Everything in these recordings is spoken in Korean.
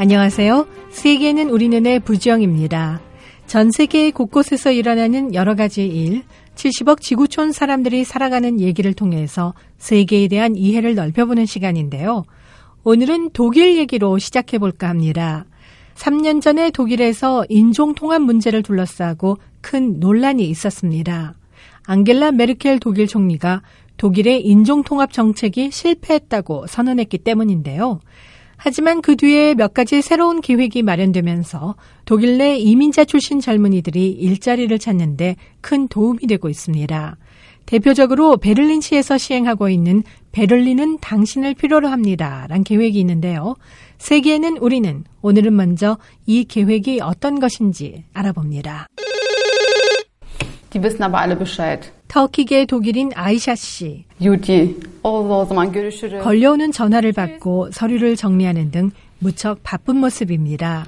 안녕하세요. 세계는 우리 눈의 부지영입니다. 전 세계 곳곳에서 일어나는 여러 가지 일, 70억 지구촌 사람들이 살아가는 얘기를 통해서 세계에 대한 이해를 넓혀보는 시간인데요. 오늘은 독일 얘기로 시작해볼까 합니다. 3년 전에 독일에서 인종통합 문제를 둘러싸고 큰 논란이 있었습니다. 앙겔라 메르켈 독일 총리가 독일의 인종통합 정책이 실패했다고 선언했기 때문인데요. 하지만 그 뒤에 몇 가지 새로운 계획이 마련되면서 독일 내 이민자 출신 젊은이들이 일자리를 찾는 데 큰 도움이 되고 있습니다. 대표적으로 베를린시에서 시행하고 있는 베를린은 당신을 필요로 합니다. 란 계획이 있는데요. 세계에는 우리는 오늘은 먼저 이 계획이 어떤 것인지 알아봅니다. Die wissen aber alle Bescheid. 터키계 독일인 아이샤 씨. Juti. O zaman görüşürüz. 걸려오는 전화를 받고 서류를 정리하는 등 무척 바쁜 모습입니다.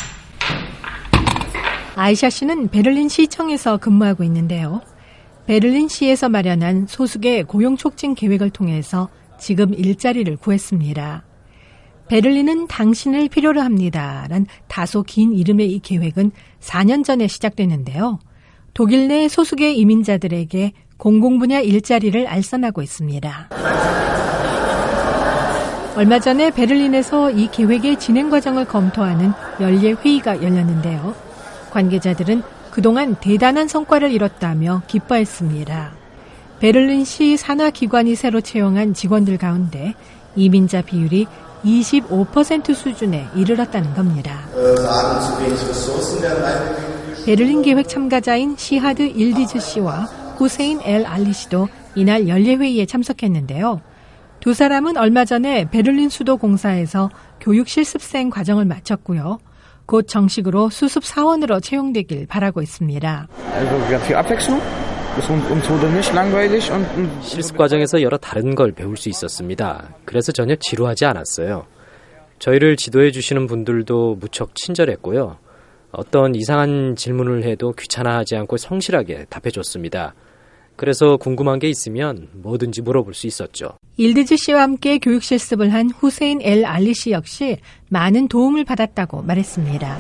아이샤 씨는 베를린 시청에서 근무하고 있는데요. 베를린시에서 마련한 소수의 고용 촉진 계획을 통해서 지금 일자리를 구했습니다. 베를린은 당신을 필요로 합니다. 란 다소 긴 이름의 이 계획은 4년 전에 시작됐는데요. 독일 내 소수의 이민자들에게 공공분야 일자리를 알선하고 있습니다. 얼마 전에 베를린에서 이 계획의 진행 과정을 검토하는 연례 회의가 열렸는데요. 관계자들은 그동안 대단한 성과를 이뤘다며 기뻐했습니다. 베를린시 산하기관이 새로 채용한 직원들 가운데 이민자 비율이 25% 수준에 이르렀다는 겁니다. 베를린 계획 참가자인 시하드 일디즈 씨와 후세인 엘 알리 씨도 이날 연례회의에 참석했는데요. 두 사람은 얼마 전에 베를린 수도 공사에서 교육 실습생 과정을 마쳤고요. 곧 정식으로 수습 사원으로 채용되길 바라고 있습니다. 실습 과정에서 여러 다른 걸 배울 수 있었습니다. 그래서 전혀 지루하지 않았어요. 저희를 지도해 주시는 분들도 무척 친절했고요. 어떤 이상한 질문을 해도 귀찮아하지 않고 성실하게 답해줬습니다. 그래서 궁금한 게 있으면 뭐든지 물어볼 수 있었죠. 일드즈 씨와 함께 교육 실습을 한 후세인 엘 알리 씨 역시 많은 도움을 받았다고 말했습니다.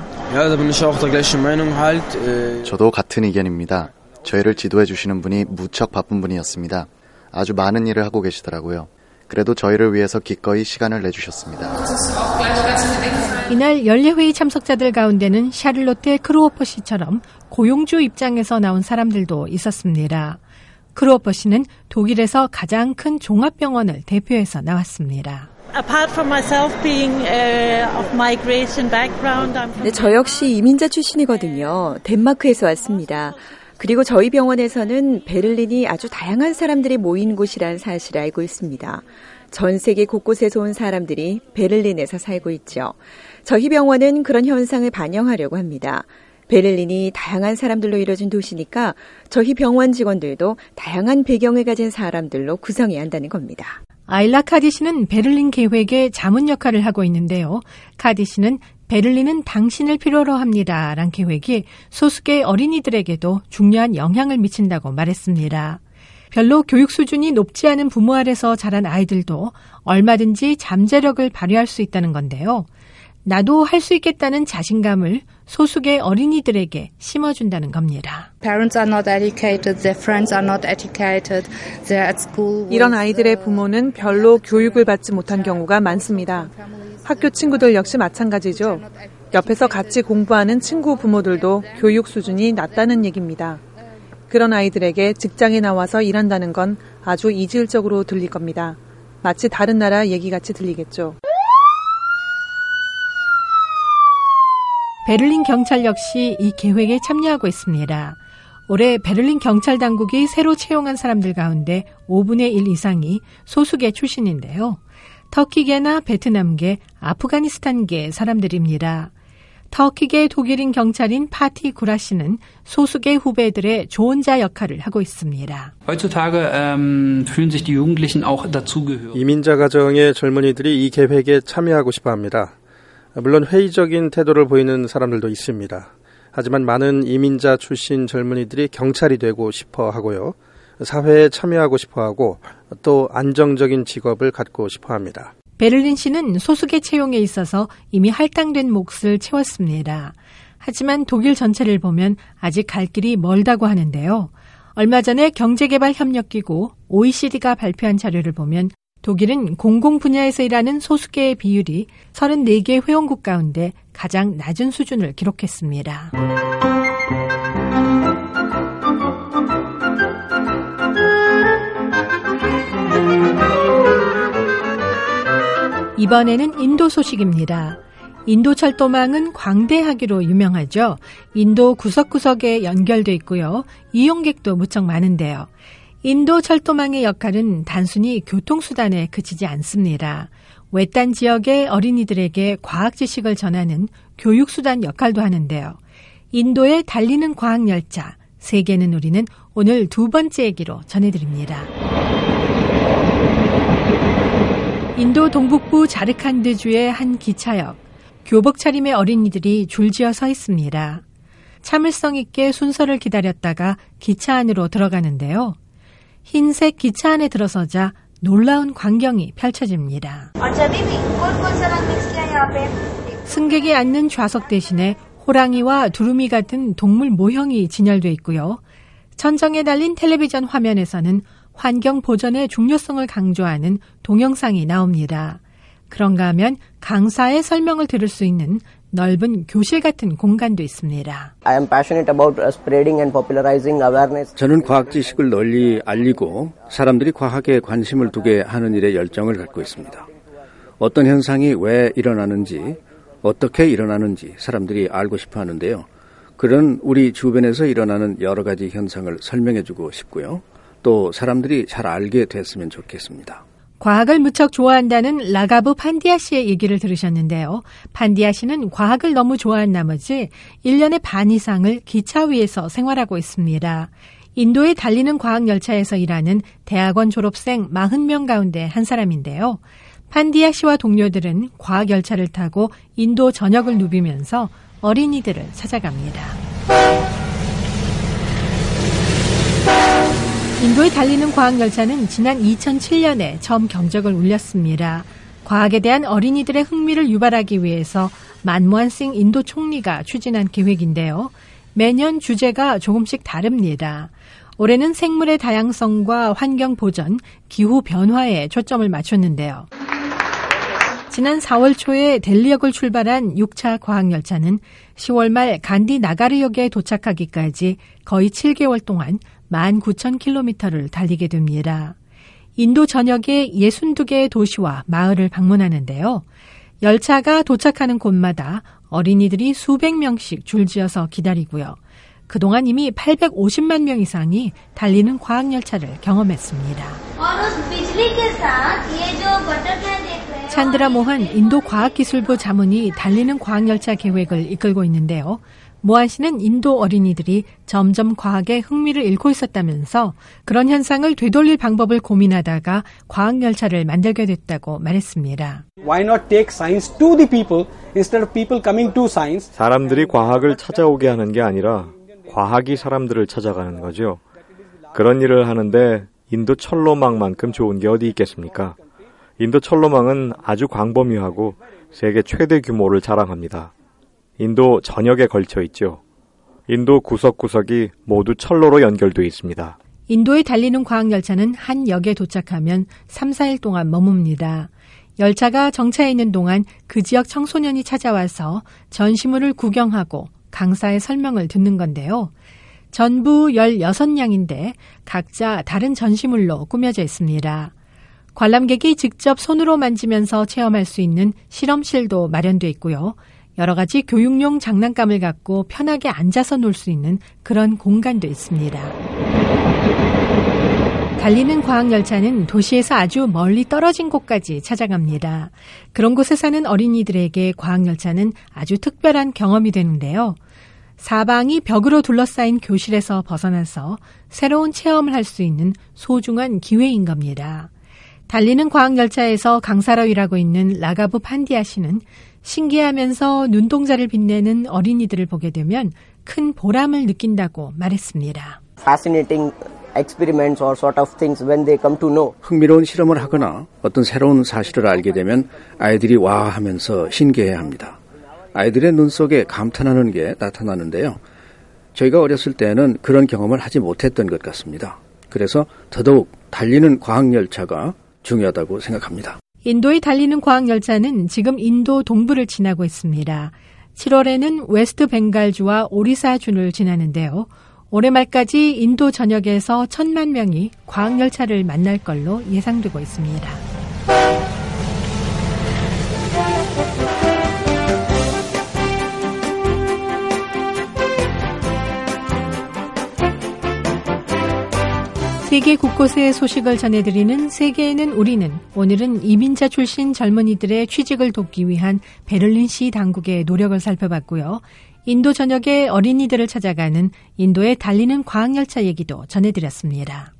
저도 같은 의견입니다. 저희를 지도해 주시는 분이 무척 바쁜 분이었습니다. 아주 많은 일을 하고 계시더라고요. 그래도 저희를 위해서 기꺼이 시간을 내주셨습니다. 이날 연례회의 참석자들 가운데는 샤를로테 크루오퍼 씨처럼 고용주 입장에서 나온 사람들도 있었습니다. 크루오퍼 씨는 독일에서 가장 큰 종합병원을 대표해서 나왔습니다. 네, 저 역시 이민자 출신이거든요. 덴마크에서 왔습니다. 그리고 저희 병원에서는 베를린이 아주 다양한 사람들이 모인 곳이라는 사실을 알고 있습니다. 전 세계 곳곳에서 온 사람들이 베를린에서 살고 있죠. 저희 병원은 그런 현상을 반영하려고 합니다. 베를린이 다양한 사람들로 이루어진 도시니까 저희 병원 직원들도 다양한 배경을 가진 사람들로 구성해야 한다는 겁니다. 아일라 카디 씨는 베를린 계획의 자문 역할을 하고 있는데요. 카디 씨는 베를린은 당신을 필요로 합니다. 란 계획이 소수의 어린이들에게도 중요한 영향을 미친다고 말했습니다. 별로 교육 수준이 높지 않은 부모 아래서 자란 아이들도 얼마든지 잠재력을 발휘할 수 있다는 건데요. 나도 할 수 있겠다는 자신감을 소수의 어린이들에게 심어준다는 겁니다. 이런 아이들의 부모는 별로 교육을 받지 못한 경우가 많습니다. 학교 친구들 역시 마찬가지죠. 옆에서 같이 공부하는 친구 부모들도 교육 수준이 낮다는 얘기입니다. 그런 아이들에게 직장에 나와서 일한다는 건 아주 이질적으로 들릴 겁니다. 마치 다른 나라 얘기같이 들리겠죠. 베를린 경찰 역시 이 계획에 참여하고 있습니다. 올해 베를린 경찰 당국이 새로 채용한 사람들 가운데 5분의 1 이상이 소수계 출신인데요. 터키계나 베트남계, 아프가니스탄계 사람들입니다. 터키계 독일인 경찰인 파티 구라 씨는 소수계 후배들의 조언자 역할을 하고 있습니다. 이민자 가정의 젊은이들이 이 계획에 참여하고 싶어 합니다. 물론 회의적인 태도를 보이는 사람들도 있습니다. 하지만 많은 이민자 출신 젊은이들이 경찰이 되고 싶어 하고요. 사회에 참여하고 싶어 하고 또 안정적인 직업을 갖고 싶어 합니다. 베를린시는 소수계 채용에 있어서 이미 할당된 몫을 채웠습니다. 하지만 독일 전체를 보면 아직 갈 길이 멀다고 하는데요. 얼마 전에 경제개발협력기구 OECD가 발표한 자료를 보면 독일은 공공 분야에서 일하는 소수계의 비율이 34개 회원국 가운데 가장 낮은 수준을 기록했습니다. 이번에는 인도 소식입니다. 인도 철도망은 광대하기로 유명하죠. 인도 구석구석에 연결돼 있고요. 이용객도 무척 많은데요. 인도 철도망의 역할은 단순히 교통수단에 그치지 않습니다. 외딴 지역의 어린이들에게 과학 지식을 전하는 교육수단 역할도 하는데요. 인도의 달리는 과학열차, 세계는 우리는 오늘 두 번째 얘기로 전해드립니다. 인도 동북부 자르칸드주의 한 기차역, 교복 차림의 어린이들이 줄지어 서 있습니다. 참을성 있게 순서를 기다렸다가 기차 안으로 들어가는데요. 흰색 기차 안에 들어서자 놀라운 광경이 펼쳐집니다. 승객이 앉는 좌석 대신에 호랑이와 두루미 같은 동물 모형이 진열돼 있고요. 천정에 달린 텔레비전 화면에서는 환경 보전의 중요성을 강조하는 동영상이 나옵니다. 그런가 하면 강사의 설명을 들을 수 있는 넓은 교실 같은 공간도 있습니다. 저는 과학 지식을 널리 알리고 사람들이 과학에 관심을 두게 하는 일에 열정을 갖고 있습니다. 어떤 현상이 왜 일어나는지, 어떻게 일어나는지 사람들이 알고 싶어 하는데요. 그런 우리 주변에서 일어나는 여러 가지 현상을 설명해주고 싶고요. 또 사람들이 잘 알게 됐으면 좋겠습니다. 과학을 무척 좋아한다는 라가브 판디아 씨의 얘기를 들으셨는데요. 판디아 씨는 과학을 너무 좋아한 나머지 1년의 반 이상을 기차 위에서 생활하고 있습니다. 인도에 달리는 과학열차에서 일하는 대학원 졸업생 40명 가운데 한 사람인데요. 판디아 씨와 동료들은 과학열차를 타고 인도 전역을 누비면서 어린이들을 찾아갑니다. 인도에 달리는 과학열차는 지난 2007년에 처음 경적을 울렸습니다. 과학에 대한 어린이들의 흥미를 유발하기 위해서 만모한 싱 인도 총리가 추진한 계획인데요. 매년 주제가 조금씩 다릅니다. 올해는 생물의 다양성과 환경 보전, 기후 변화에 초점을 맞췄는데요. 지난 4월 초에 델리역을 출발한 6차 과학열차는 10월 말 간디 나가르역에 도착하기까지 거의 7개월 동안 19,000km를 달리게 됩니다. 인도 전역의 62개의 도시와 마을을 방문하는데요. 열차가 도착하는 곳마다 어린이들이 수백 명씩 줄지어서 기다리고요. 그동안 이미 850만 명 이상이 달리는 과학열차를 경험했습니다. 찬드라 모한 인도 과학기술부 자문이 달리는 과학열차 계획을 이끌고 있는데요. 모한 씨는 인도 어린이들이 점점 과학에 흥미를 잃고 있었다면서 그런 현상을 되돌릴 방법을 고민하다가 과학열차를 만들게 됐다고 말했습니다. Why not take science to the people instead of people coming to science? 사람들이 과학을 찾아오게 하는 게 아니라 과학이 사람들을 찾아가는 거죠. 그런 일을 하는데 인도 철로망만큼 좋은 게 어디 있겠습니까? 인도 철로망은 아주 광범위하고 세계 최대 규모를 자랑합니다. 인도 전역에 걸쳐 있죠. 인도 구석구석이 모두 철로로 연결돼 있습니다. 인도에 달리는 과학열차는 한 역에 도착하면 3, 4일 동안 머뭅니다. 열차가 정차해 있는 동안 그 지역 청소년이 찾아와서 전시물을 구경하고 강사의 설명을 듣는 건데요. 전부 16량인데 각자 다른 전시물로 꾸며져 있습니다. 관람객이 직접 손으로 만지면서 체험할 수 있는 실험실도 마련돼 있고요. 여러 가지 교육용 장난감을 갖고 편하게 앉아서 놀 수 있는 그런 공간도 있습니다. 달리는 과학열차는 도시에서 아주 멀리 떨어진 곳까지 찾아갑니다. 그런 곳에 사는 어린이들에게 과학열차는 아주 특별한 경험이 되는데요. 사방이 벽으로 둘러싸인 교실에서 벗어나서 새로운 체험을 할 수 있는 소중한 기회인 겁니다. 달리는 과학열차에서 강사로 일하고 있는 라가브 판디아 씨는 신기하면서 눈동자를 빛내는 어린이들을 보게 되면 큰 보람을 느낀다고 말했습니다. experiments or sort of things when they come to know. 흥미로운 실험을 하거나 어떤 새로운 사실을 알게 되면 아이들이 와 하면서 신기해합니다. 아이들의 눈 속에 감탄하는 게 나타나는데요. 저희가 어렸을 때는 그런 경험을 하지 못했던 것 같습니다. 그래서 더더욱 달리는 과학열차가 중요하다고 생각합니다. 인도의 달리는 과학열차는 지금 인도 동부를 지나고 있습니다. 7월에는 웨스트 벵갈주와 오리사주를 지나는데요. 올해 말까지 인도 전역에서 1,000만 명이 과학열차를 만날 걸로 예상되고 있습니다. 세계 곳곳의 소식을 전해드리는 세계에는 우리는, 오늘은 이민자 출신 젊은이들의 취직을 돕기 위한 베를린시 당국의 노력을 살펴봤고요. 인도 전역의 어린이들을 찾아가는 인도의 달리는 과학열차 얘기도 전해드렸습니다.